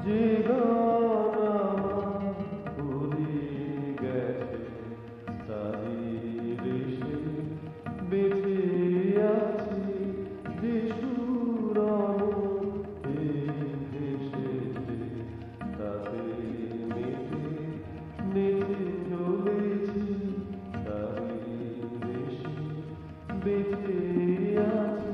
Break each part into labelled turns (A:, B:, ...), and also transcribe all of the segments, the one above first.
A: যে গান আমার ফুরিয়ে গেছে তারি দেশে বেঁচে আছি যে সুর এই দেশেতে তাতে মেতে নেচে চলেছি তারি দেশে বেঁচে আছি।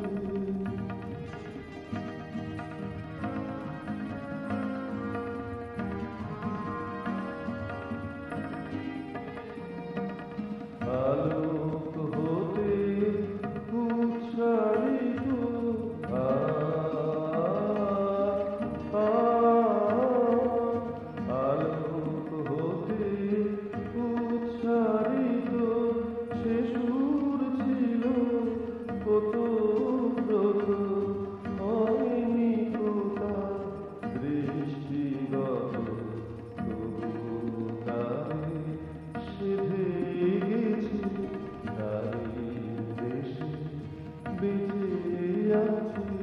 A: আলোক হতে উচ্চারিত আলোক হতে উচ্চারিত সে সুর ছিল কত ব্রত হয়নি কোথা দৃষ্টিগত তবু তারে সেধে গেছি তারি দেশে বেঁচে আছি।